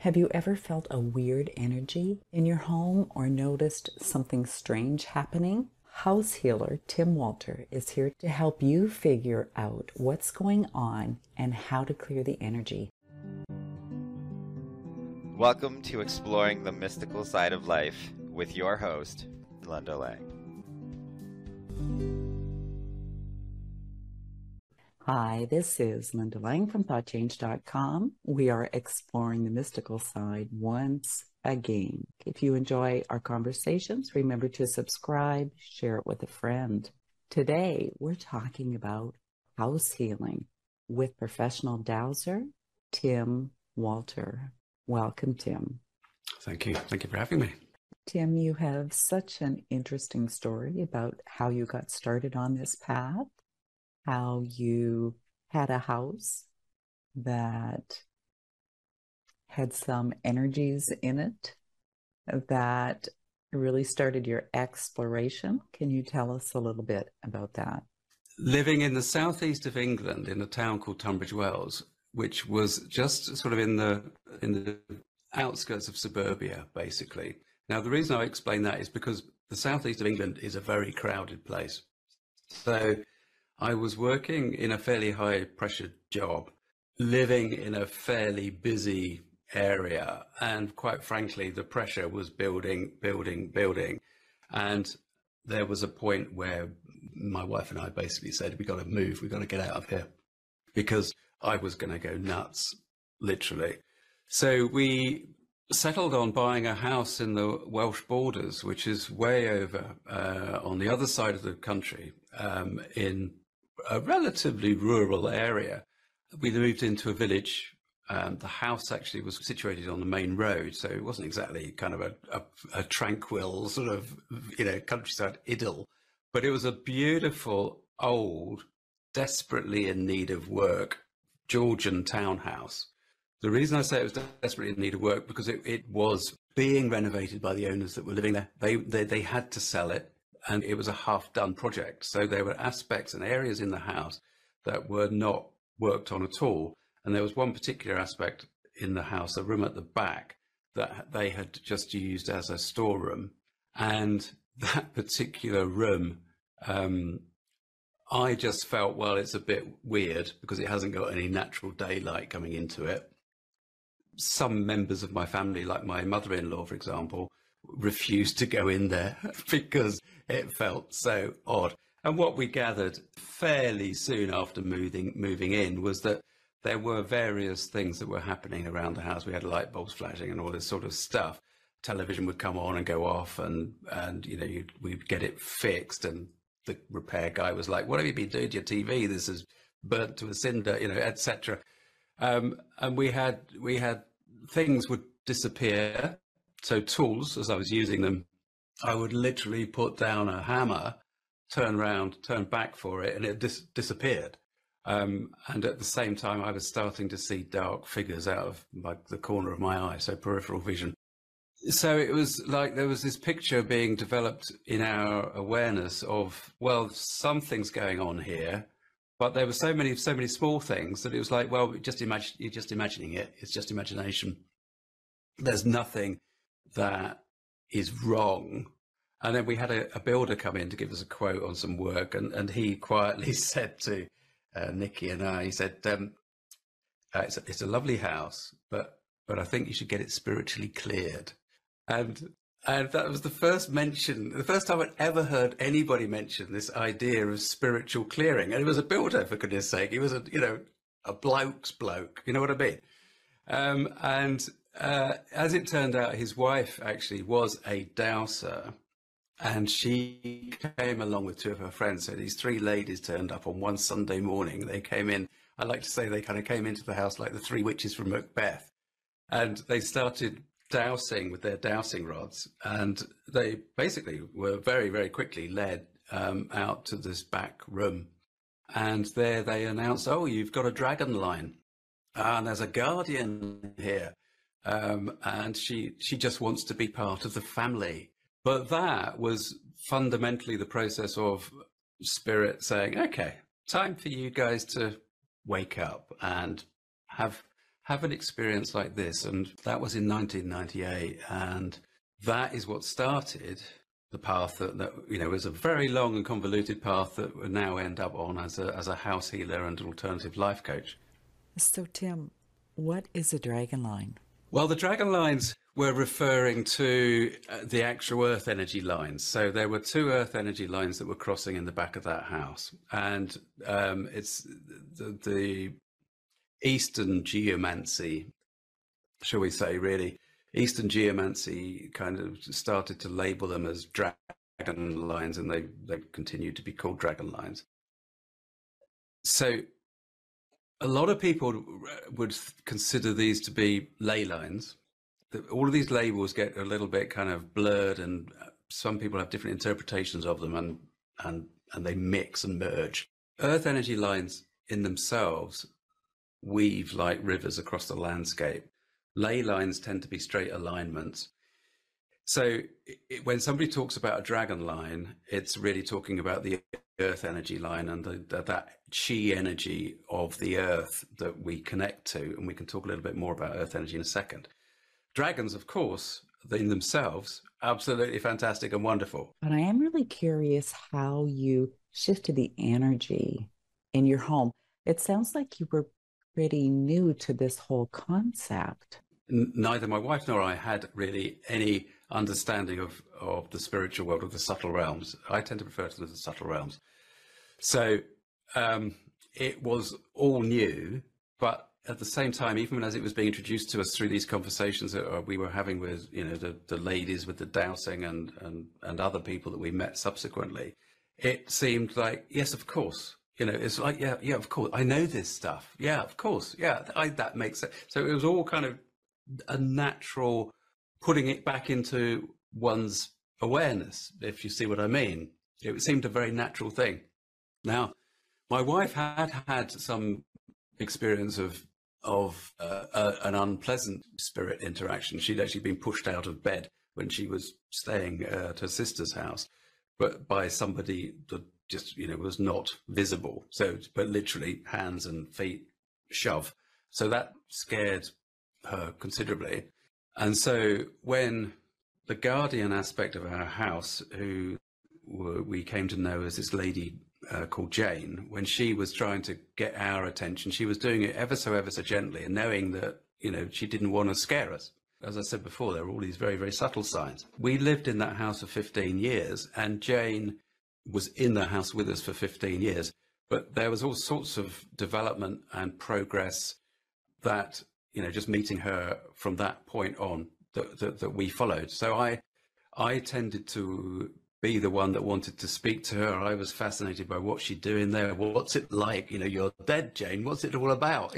Have you ever felt a weird energy in your home or noticed something strange happening? House healer Tim Walter is here to help you figure out what's going on and how to clear the energy. Welcome to Exploring the Mystical Side of Life with your host, Linda Lang. Hi, this is Linda Lang from ThoughtChange.com. We are exploring the mystical side once again. If you enjoy our conversations, remember to subscribe, share it with a friend. Today, we're talking about house healing with professional dowser, Tim Walter. Welcome, Tim. Thank you. Thank you for having me. Tim, you have such an interesting story about how you got started on this path, how you had a house that had some energies in it that really started your exploration. Can you tell us a little bit about that? Living in the southeast of England in a town called Tunbridge Wells, which was just sort of in the outskirts of suburbia, basically. Now, the reason I explain that is because the southeast of England is a very crowded place. So I was working in a fairly high pressure job, living in a fairly busy area. And quite frankly, the pressure was building. And there was a point where my wife and I basically said, we've got to move, we've got to get out of here, because I was going to go nuts, literally. So we settled on buying a house in the Welsh borders, which is way over on the other side of the country, in a relatively rural area. We moved into a village. The house actually was situated on the main road, so it wasn't exactly kind of a tranquil sort of, countryside idyll, but it was a beautiful, old, desperately in need of work Georgian townhouse. The reason I say it was desperately in need of work because it was being renovated by the owners that were living there. They had to sell it, and it was a half-done project. So there were aspects and areas in the house that were not worked on at all. And there was one particular aspect in the house, a room at the back, that they had just used as a storeroom. And that particular room, I just felt, well, it's a bit weird because it hasn't got any natural daylight coming into it. Some members of my family, like my mother-in-law, for example, refused to go in there because it felt so odd. And what we gathered fairly soon after moving in was that there were various things that were happening around the house. We had light bulbs flashing and all this sort of stuff. Television would come on and go off, and we'd get it fixed. And the repair guy was like, "What have you been doing to your TV? This is burnt to a cinder," etc. And we had things would disappear. So tools, as I was using them, I would literally put down a hammer, turn around, turn back for it, and it disappeared. And at the same time, I was starting to see dark figures out of the corner of my eye, so peripheral vision. So it was like there was this picture being developed in our awareness of, well, something's going on here, but there were so many small things that it was like, well, you're just imagining it. It's just imagination. There's nothing that is wrong. And then we had a builder come in to give us a quote on some work, and he quietly said to Nikki and I, he said, it's a lovely house, but I think you should get it spiritually cleared. And that was the first time I'd ever heard anybody mention this idea of spiritual clearing. And it was a builder, for goodness sake. He was a bloke's bloke, you know what I mean? And as it turned out, his wife actually was a dowser. And she came along with two of her friends. So these three ladies turned up on one Sunday morning. They came in, I like to say they kind of came into the house like the three witches from Macbeth. And they started dowsing with their dowsing rods. And they basically were very, very quickly led out to this back room. And there they announced, "Oh, you've got a dragon line. And there's a guardian here. And she just wants to be part of the family." But that was fundamentally the process of spirit saying, "Okay, time for you guys to wake up and have have an experience like this. And that was in 1998. And that is what started the path that was a very long and convoluted path that we now end up on as a house healer and an alternative life coach. So, Tim, what is a dragon line? Well, the dragon lines were referring to the actual earth energy lines. So there were 2 earth energy lines that were crossing in the back of that house. And it's the Eastern geomancy, shall we say, really. Eastern geomancy kind of started to label them as dragon lines, and they continue to be called dragon lines. So a lot of people would consider these to be ley lines. All of these labels get a little bit kind of blurred, and some people have different interpretations of them, and they mix and merge. Earth energy lines in themselves weave like rivers across the landscape. Ley lines tend to be straight alignments. So when somebody talks about a dragon line, it's really talking about the earth energy line and that chi energy of the earth that we connect to. And we can talk a little bit more about earth energy in a second. Dragons, of course, in themselves, absolutely fantastic and wonderful. But I am really curious how you shifted the energy in your home. It sounds like you were pretty new to this whole concept. Neither my wife nor I had really any understanding of the spiritual world, of the subtle realms. I tend to refer to them as the subtle realms. So it was all new, but at the same time, even as it was being introduced to us through these conversations that we were having with, the ladies with the dowsing and other people that we met subsequently, it seemed like, yes, of course. It's like, yeah, of course. I know this stuff. Yeah, of course. Yeah, that makes sense. So it was all kind of a natural putting it back into one's awareness, if you see what I mean. It seemed a very natural thing. Now, my wife had some experience of an unpleasant spirit interaction. She'd actually been pushed out of bed when she was staying at her sister's house, but by somebody that just, was not visible. So, but literally hands and feet shove. So that scared her considerably. And so when the guardian aspect of our house, who we came to know as this lady called Jane, when she was trying to get our attention, she was doing it ever so gently, and knowing that, she didn't want to scare us. As I said before, there were all these very, very subtle signs. We lived in that house for 15 years, and Jane was in the house with us for 15 years. But there was all sorts of development and progress that, just meeting her from that point on that we followed. So I tended to be the one that wanted to speak to her. I was fascinated by what she'd doing there. What's it like? You're dead, Jane. What's it all about?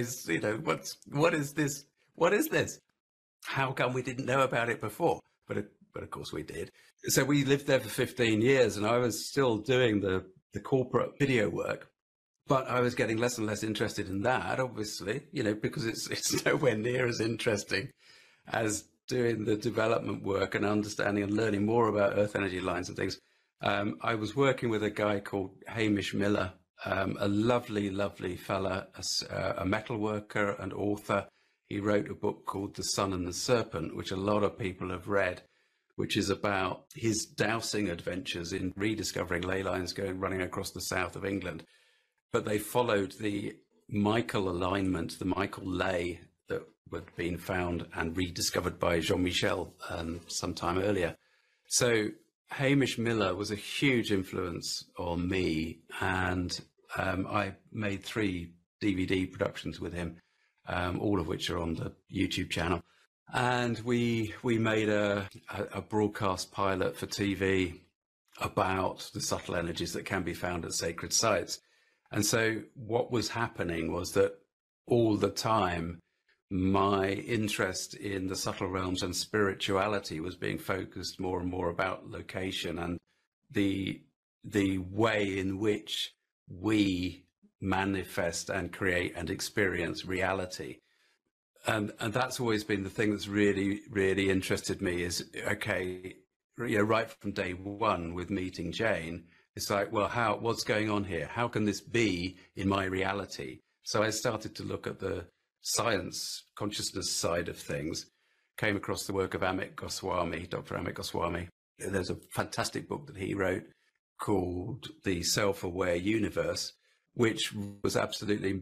What is this? What is this? How come we didn't know about it before? But of course we did. So we lived there for 15 years, and I was still doing the corporate video work. But I was getting less and less interested in that, obviously, because it's nowhere near as interesting as doing the development work and understanding and learning more about earth energy lines and things. I was working with a guy called Hamish Miller, a lovely, lovely fella, a metal worker and author. He wrote a book called The Sun and the Serpent, which a lot of people have read, which is about his dowsing adventures in rediscovering ley lines running across the south of England. But they followed the Michael alignment, the Michael ley that had been found and rediscovered by Jean-Michel some time earlier. So Hamish Miller was a huge influence on me, and I made 3 DVD productions with him, all of which are on the YouTube channel. And we made a broadcast pilot for TV about the subtle energies that can be found at sacred sites. And so what was happening was that all the time, my interest in the subtle realms and spirituality was being focused more and more about location and the way in which we manifest and create and experience reality. And that's always been the thing that's really, really interested me is, okay, right from day one with meeting Jane, it's like, well, what's going on here? How can this be in my reality? So I started to look at the science, consciousness side of things, came across the work of Amit Goswami, Dr. Amit Goswami. There's a fantastic book that he wrote called The Self-Aware Universe, which was absolutely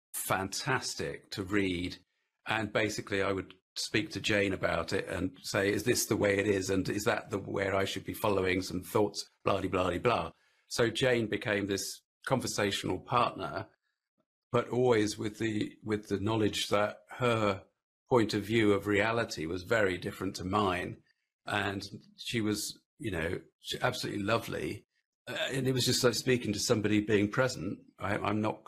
fantastic to read. And basically I would speak to Jane about it and say, is this the way it is? And is that where I should be following some thoughts, blah, blah, blah, blah. So Jane became this conversational partner, but always with the knowledge that her point of view of reality was very different to mine. And she was, absolutely lovely. And it was just like speaking to somebody being present. I'm not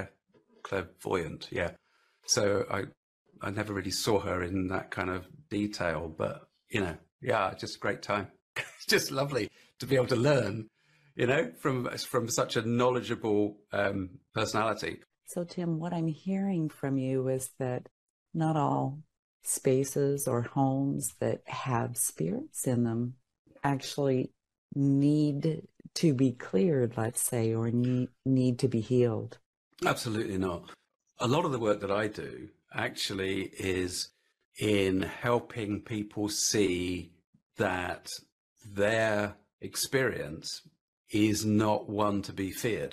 clairvoyant. Yeah. So I never really saw her in that kind of detail, but, just a great time. It's just lovely to be able to learn, from such a knowledgeable personality. So, Tim, what I'm hearing from you is that not all spaces or homes that have spirits in them actually need to be cleared, let's say, or need to be healed. Absolutely not. A lot of the work that I do actually is in helping people see that their experience is not one to be feared.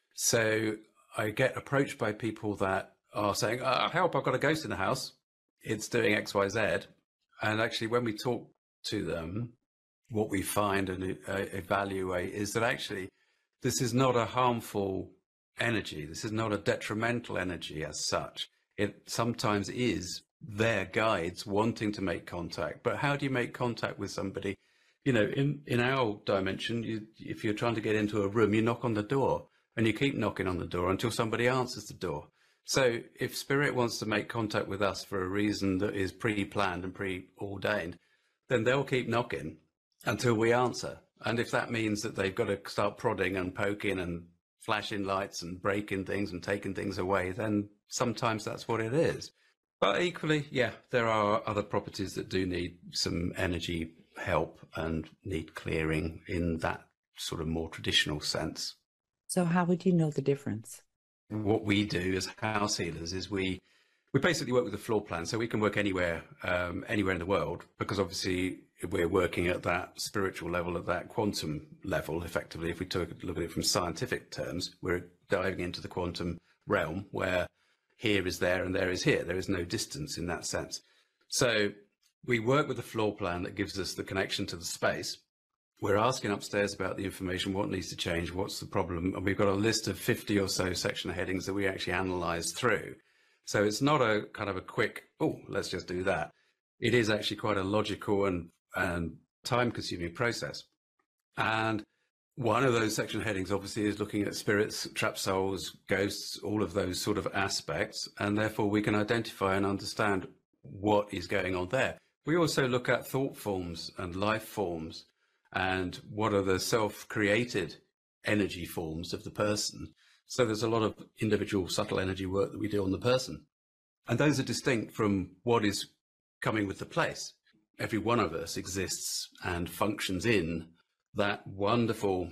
So I get approached by people that are saying, help, I've got a ghost in the house. It's doing X, Y, Z. And actually, when we talk to them, what we find and evaluate is that actually this is not a harmful energy. This is not a detrimental energy as such. It sometimes is their guides wanting to make contact. But how do you make contact with somebody? In our dimension, if you're trying to get into a room, you knock on the door and you keep knocking on the door until somebody answers the door. So if spirit wants to make contact with us for a reason that is pre-planned and preordained, then they'll keep knocking until we answer. And if that means that they've got to start prodding and poking and flashing lights and breaking things and taking things away, then sometimes that's what it is. But equally, yeah, there are other properties that do need some energy help and need clearing in that sort of more traditional sense. So how would you know the difference? What we do as house healers is we basically work with a floor plan, so we can work anywhere in the world, because obviously we're working at that spiritual level, at that quantum level, effectively. If we look at it from scientific terms, we're diving into the quantum realm where here is there and there is here. There is no distance in that sense. So we work with a floor plan that gives us the connection to the space. We're asking upstairs about the information, what needs to change, what's the problem. And we've got a list of 50 or so section headings that we actually analyze through. So it's not a kind of a quick, let's just do that. It is actually quite a logical and time-consuming process. And one of those section headings obviously is looking at spirits, trapped souls, ghosts, all of those sort of aspects. And therefore we can identify and understand what is going on there. We also look at thought forms and life forms and what are the self-created energy forms of the person. So there's a lot of individual subtle energy work that we do on the person. And those are distinct from what is coming with the place. Every one of us exists and functions in that wonderful,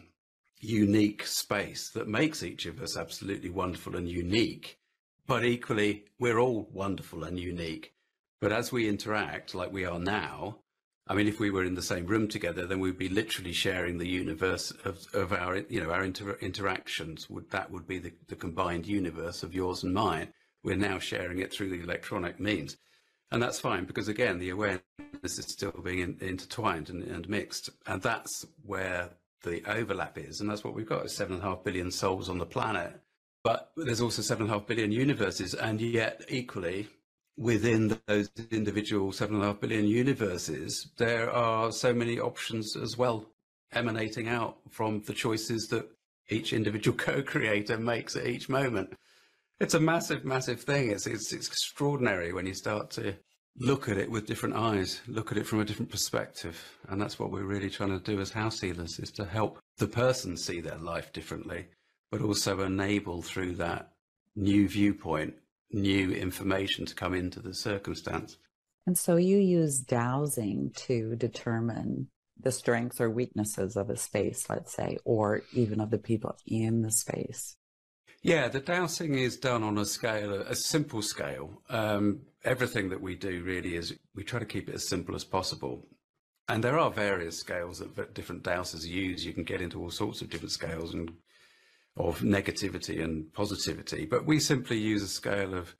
unique space that makes each of us absolutely wonderful and unique. But equally, we're all wonderful and unique. But as we interact like we are now, I mean, if we were in the same room together, then we'd be literally sharing the universe of our, our interactions. That would be the combined universe of yours and mine. We're now sharing it through the electronic means. And that's fine, because again, the awareness is still being intertwined and mixed. And that's where the overlap is. And that's what we've got, is 7.5 billion souls on the planet. But there's also 7.5 billion universes. And yet equally, within those individual 7.5 billion universes, there are so many options as well, emanating out from the choices that each individual co-creator makes at each moment. It's a massive, massive thing. It's extraordinary when you start to look at it with different eyes, look at it from a different perspective. And that's what we're really trying to do as house healers, is to help the person see their life differently, but also enable through that new viewpoint, new information to come into the circumstance. And so you use dowsing to determine the strengths or weaknesses of a space, let's say, or even of the people in the space. Yeah, the dowsing is done on a scale, a simple scale. Everything that we do really is we try to keep it as simple as possible. And there are various scales that different dowsers use. You can get into all sorts of different scales and of negativity and positivity, but we simply use a scale of,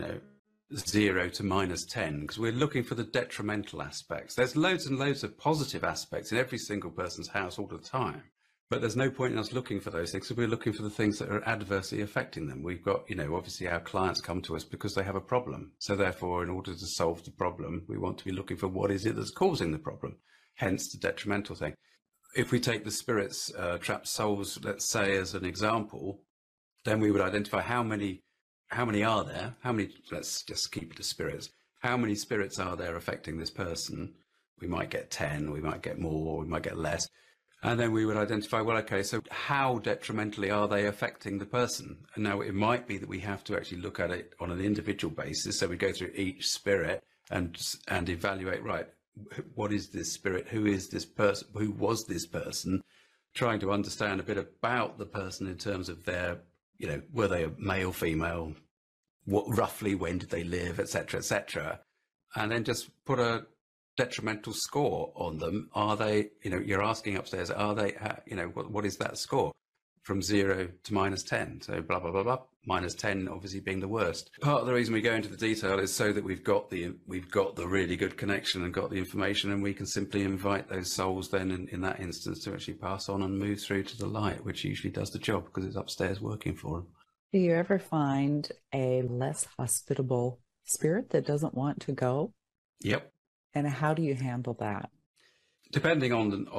0 to -10, because we're looking for the detrimental aspects. There's loads and loads of positive aspects in every single person's house all the time, but there's no point in us looking for those things. So we're looking for the things that are adversely affecting them. We've got, obviously our clients come to us because they have a problem. So therefore, in order to solve the problem, we want to be looking for what is it that's causing the problem, hence the detrimental thing. If we take the spirits, trapped souls, let's say, as an example, then we would identify how many are there, let's just keep it to spirits, how many spirits are there affecting this person. We might get 10, we might get more, we might get less. And then we would identify, well, okay, so how detrimentally are they affecting the person? And now it might be that we have to actually look at it on an individual basis. So we go through each spirit and evaluate, right, what is this spirit? Who is this person? Who was this person? Trying to understand a bit about the person in terms of their, were they a male, female? Roughly when did they live, etc., etc. And then just put a detrimental score on them. Are they, you're asking upstairs, are they, what is that score? From 0 to -10. So blah, blah, blah, blah. -10 obviously being the worst. Part of the reason we go into the detail is so that we've got the really good connection and got the information, and we can simply invite those souls then in that instance to actually pass on and move through to the light, which usually does the job because it's upstairs working for them. Do you ever find a less hospitable spirit that doesn't want to go? Yep. And how do you handle that? Depending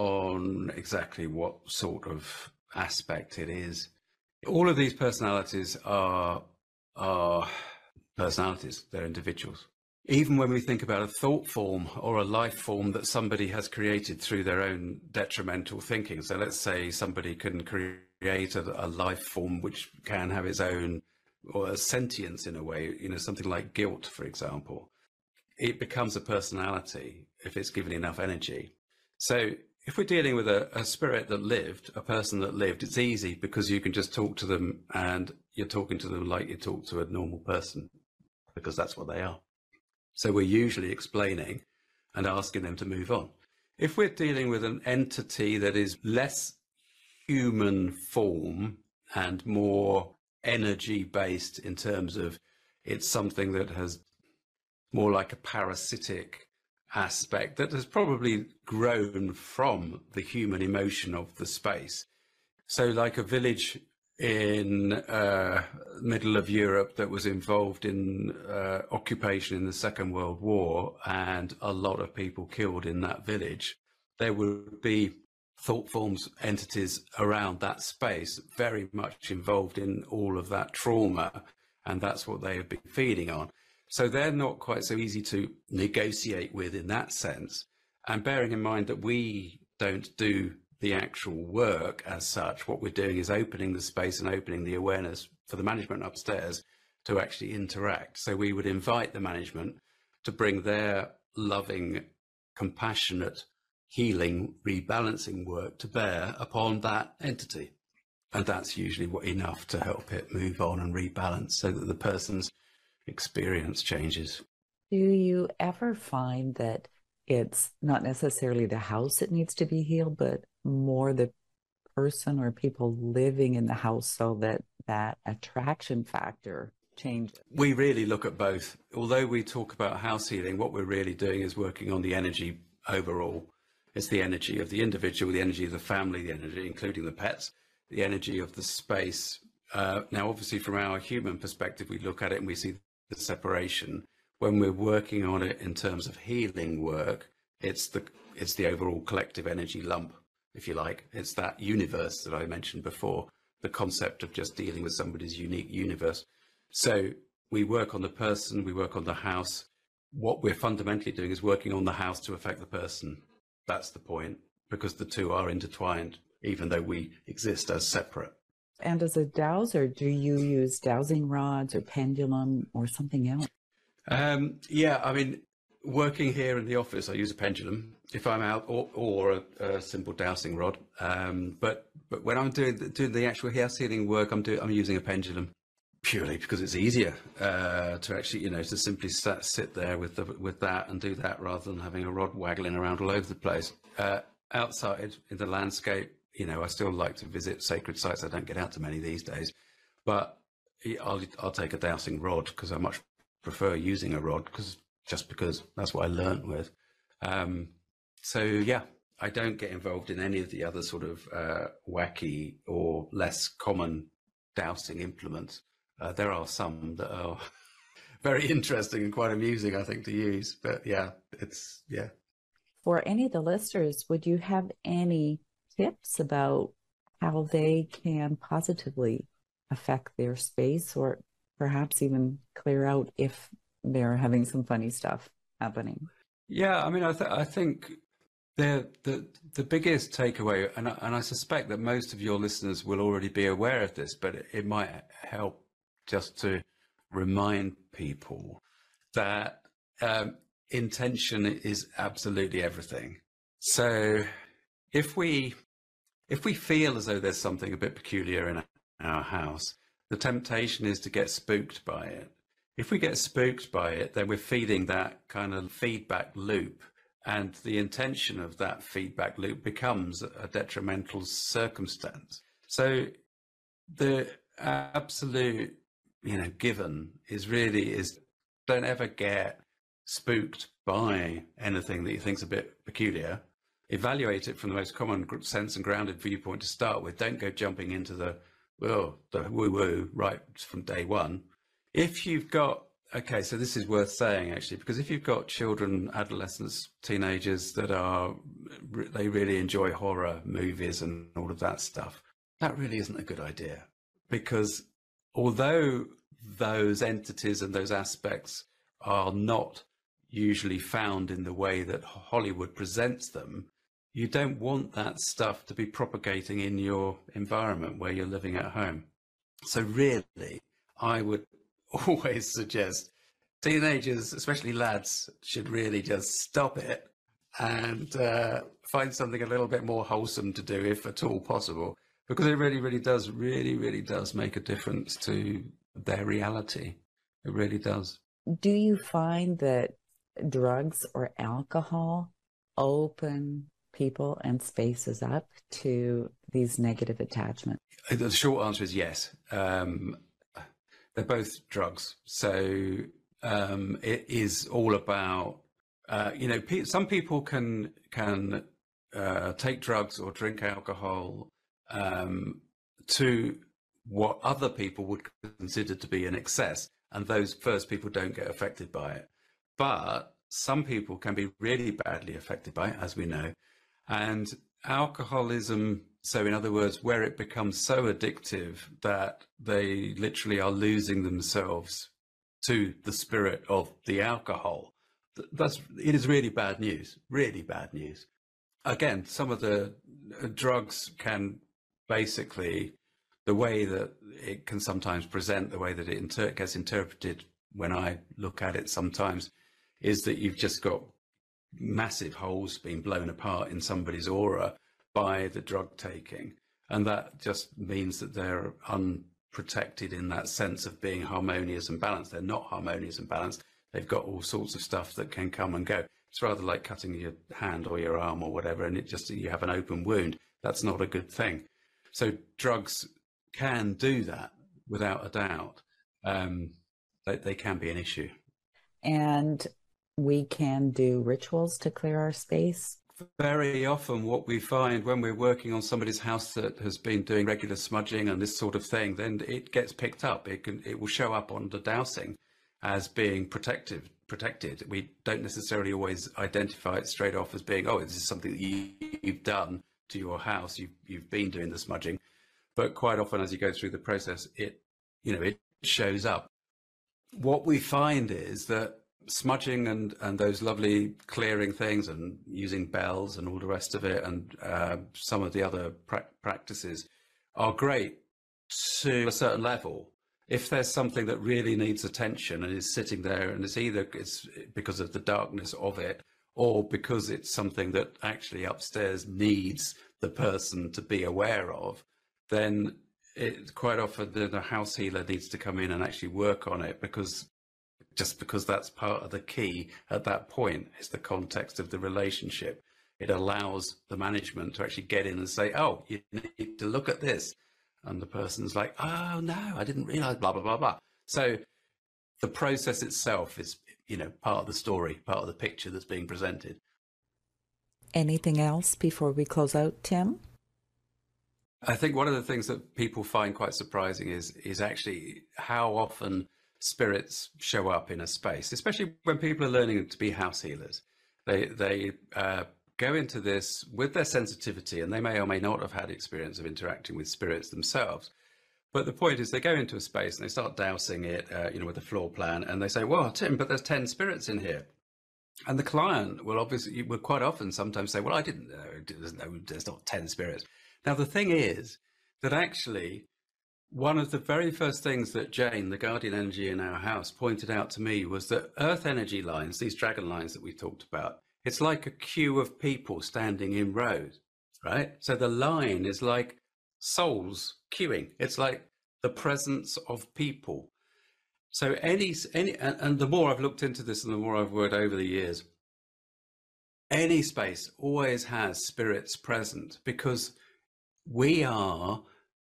on exactly what sort of aspect it is. All of these personalities are personalities, they're individuals. Even when we think about a thought form or a life form that somebody has created through their own detrimental thinking. So let's say somebody can create a life form which can have its own, or a sentience in a way, something like guilt, for example. It becomes a personality if it's given enough energy. So if we're dealing with a spirit that lived, a person that lived, it's easy because you can just talk to them and you're talking to them like you talk to a normal person, because that's what they are. So we're usually explaining and asking them to move on. If we're dealing with an entity that is less human form and more energy based in terms of it's something that has more like a parasitic aspect that has probably grown from the human emotion of the space. So like a village in middle of Europe that was involved in occupation in the Second World War, and a lot of people killed in that village, there would be thought forms, entities around that space very much involved in all of that trauma, and that's what they have been feeding on. So they're not quite so easy to negotiate with in that sense. And bearing in mind that we don't do the actual work as such, what we're doing is opening the space and opening the awareness for the management upstairs to actually interact. So we would invite the management to bring their loving, compassionate, healing, rebalancing work to bear upon that entity. And that's usually enough to help it move on and rebalance so that the person's experience changes. Do you ever find that it's not necessarily the house that needs to be healed, but more the person or people living in the house, so that that attraction factor changes? We really look at both. Although we talk about house healing, what we're really doing is working on the energy overall. It's the energy of the individual, the energy of the family, the energy, including the pets, the energy of the space. Now, obviously, from our human perspective, we look at it and we see the separation. When we're working on it in terms of healing work, it's the overall collective energy lump, if you like. It's that universe that I mentioned before, the concept of just dealing with somebody's unique universe. So we work on the person, we work on the house. What we're fundamentally doing is working on the house to affect the person. That's the point, because the two are intertwined, even though we exist as separate. And as a dowser, do you use dowsing rods or pendulum or something else? Yeah, I mean, working here in the office, I use a pendulum if I'm out, or a simple dowsing rod. But when I'm doing the actual hair sealing work, I'm using a pendulum purely because it's easier to actually, to simply sit there with that and do that rather than having a rod waggling around all over the place. Outside in the landscape, I still like to visit sacred sites. I don't get out to many these days, but I'll take a dowsing rod because I much prefer using a rod because that's what I learned with. So yeah, I don't get involved in any of the other sort of wacky or less common dowsing implements. There are some that are very interesting and quite amusing, I think, to use. But yeah. For any of the listeners, would you have any tips about how they can positively affect their space, or perhaps even clear out if they're having some funny stuff happening? Yeah, I mean, I think the biggest takeaway, and I suspect that most of your listeners will already be aware of this, but it might help just to remind people that intention is absolutely everything. So if we feel as though there's something a bit peculiar in our house, the temptation is to get spooked by it. If we get spooked by it, then we're feeding that kind of feedback loop, and the intention of that feedback loop becomes a detrimental circumstance. So the absolute, given is don't ever get spooked by anything that you think's a bit peculiar. Evaluate it from the most common sense and grounded viewpoint to start with. Don't go jumping into the woo-woo right from day one. If you've got, okay, so this is worth saying actually, because if you've got children, adolescents, teenagers they really enjoy horror movies and all of that stuff, that really isn't a good idea. Because although those entities and those aspects are not usually found in the way that Hollywood presents them, you don't want that stuff to be propagating in your environment where you're living at home. So really, I would always suggest teenagers, especially lads, should really just stop it and find something a little bit more wholesome to do, if at all possible, because it really does make a difference to their reality. It really does. Do you find that drugs or alcohol open people and spaces up to these negative attachments? The short answer is yes. They're both drugs. So it is all about, some people can take drugs or drink alcohol to what other people would consider to be an excess. And those first people don't get affected by it. But some people can be really badly affected by it, as we know. And alcoholism, so in other words, where it becomes so addictive that they literally are losing themselves to the spirit of the alcohol, it is really bad news, really bad news. Again, some of the drugs can basically, the way that it can sometimes present, the way that it gets interpreted when I look at it sometimes, is that you've just got massive holes being blown apart in somebody's aura by the drug taking. And that just means that they're unprotected in that sense of being harmonious and balanced. They're not harmonious and balanced. They've got all sorts of stuff that can come and go. It's rather like cutting your hand or your arm or whatever, and you have an open wound. That's not a good thing. So drugs can do that without a doubt. They can be an issue. And we can do rituals to clear our space. Very often what we find when we're working on somebody's house that has been doing regular smudging and this sort of thing, then it gets picked up. It will show up on the dowsing as being protected. We don't necessarily always identify it straight off as being, oh, this is something that you've done to your house. You've been doing the smudging. But quite often as you go through the process, it shows up. What we find is that smudging and those lovely clearing things and using bells and all the rest of it and some of the other practices are great to a certain level. if there's something that really needs attention and is sitting there, and it's because of the darkness of it, or because it's something that actually upstairs needs the person to be aware of, then quite often the house healer needs to come in and actually work on it, because that's part of the key at that point, is the context of the relationship. It allows the management to actually get in and say, oh, you need to look at this. And the person's like, oh, no, I didn't realize, blah, blah, blah, blah. So the process itself is, part of the story, part of the picture that's being presented. Anything else before we close out, Tim? I think one of the things that people find quite surprising is actually how often spirits show up in a space, especially when people are learning to be house healers. They go into this with their sensitivity, and they may or may not have had experience of interacting with spirits themselves. But the point is, they go into a space and they start dousing it, with a floor plan, and they say, well, Tim, but there's 10 spirits in here. And the client will quite often sometimes say, well, I didn't know, there's not 10 spirits. Now, the thing is that actually one of the very first things that Jane, the guardian energy in our house, pointed out to me was that earth energy lines, these dragon lines that we talked about, it's like a queue of people standing in rows, right? So the line is like souls queuing. It's like the presence of people. So and the more I've looked into this and the more I've worked over the years, any space always has spirits present, because we are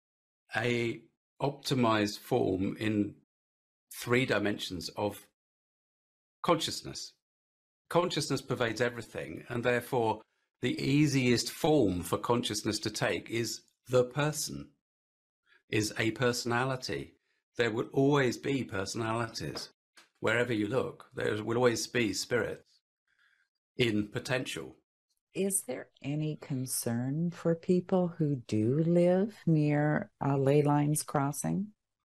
a optimized form in 3 dimensions of consciousness. Consciousness pervades everything, and therefore the easiest form for consciousness to take is the person, is a personality. There will always be personalities. Wherever you look, there will always be spirits in potential. Is there any concern for people who do live near ley lines crossing?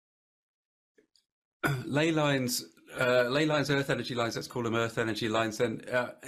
Ley lines, earth energy lines, let's call them earth energy lines, then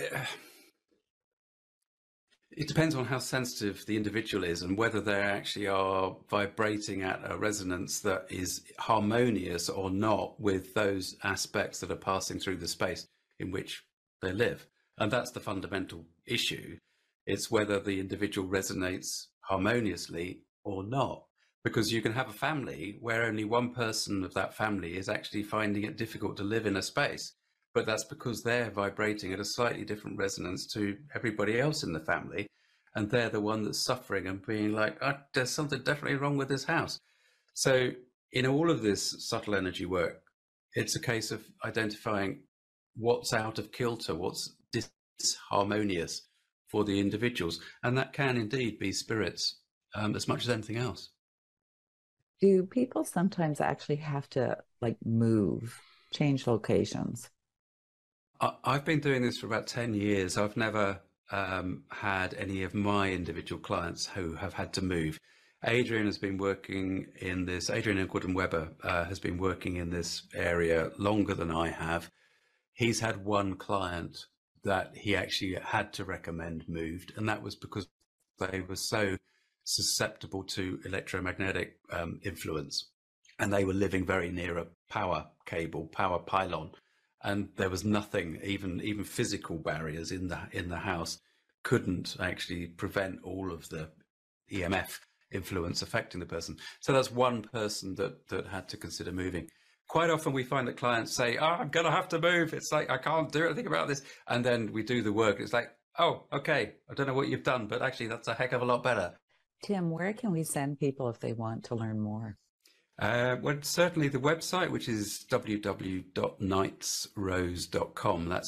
it depends on how sensitive the individual is and whether they actually are vibrating at a resonance that is harmonious or not with those aspects that are passing through the space in which they live. And that's the fundamental issue. It's whether the individual resonates harmoniously or not. Because you can have a family where only one person of that family is actually finding it difficult to live in a space. But that's because they're vibrating at a slightly different resonance to everybody else in the family. And they're the one that's suffering and being like, oh, there's something definitely wrong with this house. So in all of this subtle energy work, it's a case of identifying what's out of kilter, what's disharmonious for the individuals. And that can indeed be spirits as much as anything else. Do people sometimes actually have to change locations? I've been doing this for about 10 years. I've never had any of my individual clients who have had to move. Adrian has been working in this, Adrian Gordon-Weber has been working in this area longer than I have. He's had one client that he actually had to recommend moved, and that was because they were so susceptible to electromagnetic influence, and they were living very near a power cable, power pylon, and there was nothing, even physical barriers in the house couldn't actually prevent all of the EMF influence affecting the person. So that's one person that had to consider moving. Quite often we find that clients say, oh, I'm going to have to move. It's like, I can't do anything about this. And then we do the work. It's like, oh, okay, I don't know what you've done, but actually that's a heck of a lot better. Tim, where can we send people if they want to learn more? Well, certainly the website, which is www.knightsrose.com. That's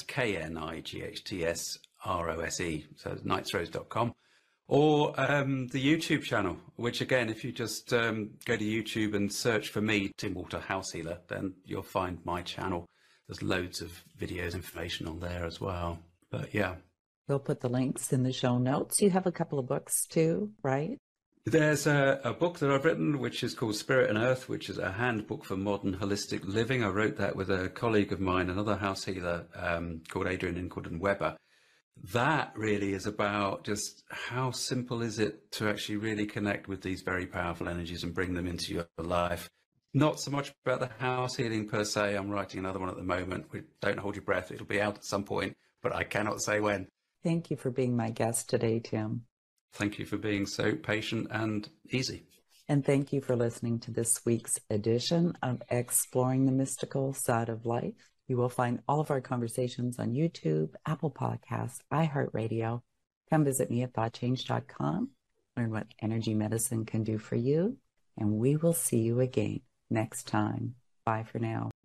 KNIGHTSROSE. So it's knightsrose.com. Or the YouTube channel, which again, if you just go to YouTube and search for me, Tim Walter House Healer, then you'll find my channel. There's loads of videos, information on there as well. But yeah. We'll put the links in the show notes. You have a couple of books too, right? There's a book that I've written, which is called Spirit and Earth, which is a handbook for modern holistic living. I wrote that with a colleague of mine, another house healer called Adrian Gordon-Weber. That really is about just how simple is it to actually really connect with these very powerful energies and bring them into your life. Not so much about the house healing per se. I'm writing another one at the moment. Don't hold your breath. It'll be out at some point, but I cannot say when. Thank you for being my guest today, Tim. Thank you for being so patient and easy. And thank you for listening to this week's edition of Exploring the Mystical Side of Life. You will find all of our conversations on YouTube, Apple Podcasts, iHeartRadio. Come visit me at thoughtchange.com. Learn what energy medicine can do for you. And we will see you again next time. Bye for now.